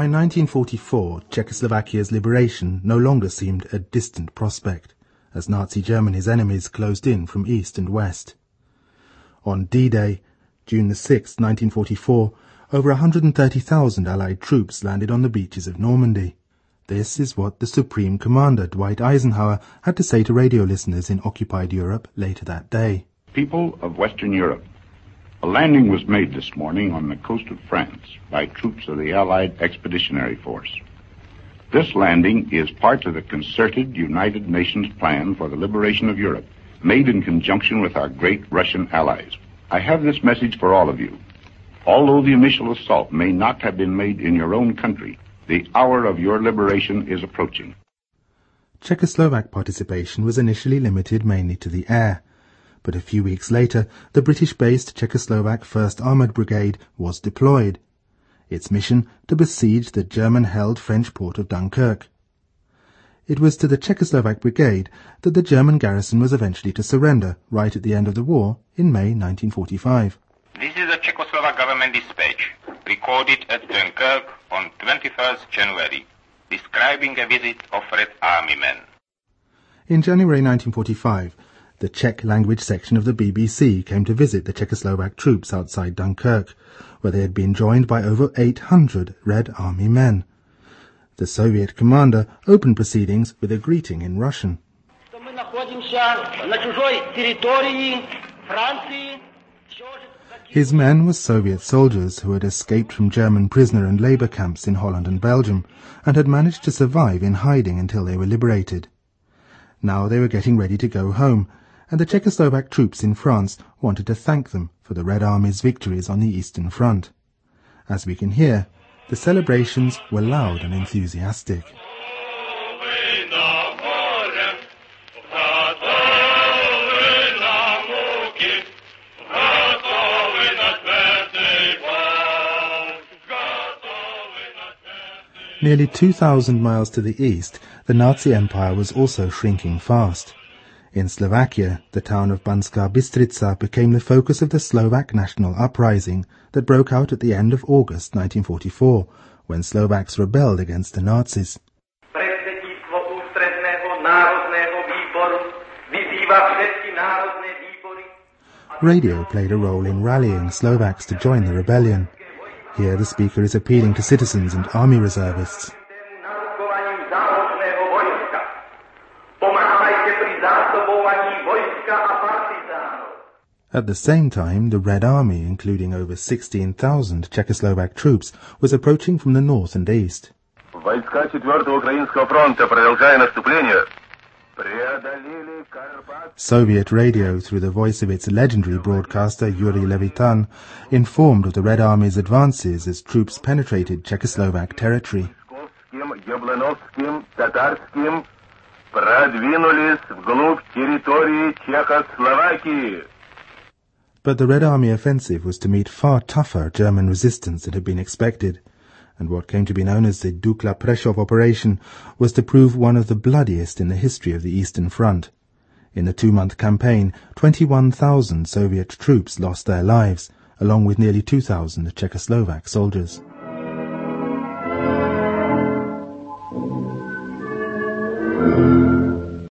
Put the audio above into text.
By 1944, Czechoslovakia's liberation no longer seemed a distant prospect, as Nazi Germany's enemies closed in from east and west. On D-Day, June 6, 1944, over 130,000 Allied troops landed on the beaches of Normandy. This is what the Supreme Commander, Dwight Eisenhower, had to say to radio listeners in occupied Europe later that day. People of Western Europe, a landing was made this morning on the coast of France by troops of the Allied Expeditionary Force. This landing is part of the concerted United Nations plan for the liberation of Europe, made in conjunction with our great Russian allies. I have this message for all of you. Although the initial assault may not have been made in your own country, the hour of your liberation is approaching. Czechoslovak participation was initially limited mainly to the air, but a few weeks later the British-based Czechoslovak 1st Armoured Brigade was deployed. Its mission to besiege the German-held French port of Dunkirk. It was to the Czechoslovak Brigade that the German garrison was eventually to surrender right at the end of the war in May 1945. This is a Czechoslovak government dispatch recorded at Dunkirk on 21st January, describing a visit of Red Army men. In January 1945, the Czech-language section of the BBC came to visit the Czechoslovak troops outside Dunkirk, where they had been joined by over 800 Red Army men. The Soviet commander opened proceedings with a greeting in Russian. His men were Soviet soldiers who had escaped from German prisoner and labour camps in Holland and Belgium and had managed to survive in hiding until they were liberated. Now they were getting ready to go home, and the Czechoslovak troops in France wanted to thank them for the Red Army's victories on the Eastern Front. As we can hear, the celebrations were loud and enthusiastic. Nearly 2,000 miles to the east, the Nazi Empire was also shrinking fast. In Slovakia, the town of Banská Bystrica became the focus of the Slovak national uprising that broke out at the end of August 1944, when Slovaks rebelled against the Nazis. Radio played a role in rallying Slovaks to join the rebellion. Here the speaker is appealing to citizens and army reservists. At the same time, the Red Army, including over 16,000 Czechoslovak troops, was approaching from the north and east. Soviet radio, through the voice of its legendary broadcaster Yuri Levitan, informed of the Red Army's advances as troops penetrated Czechoslovak territory. But the Red Army offensive was to meet far tougher German resistance than had been expected, and what came to be known as the Dukla Prešov operation was to prove one of the bloodiest in the history of the Eastern Front. In the 2-month campaign, 21,000 Soviet troops lost their lives, along with nearly 2,000 Czechoslovak soldiers.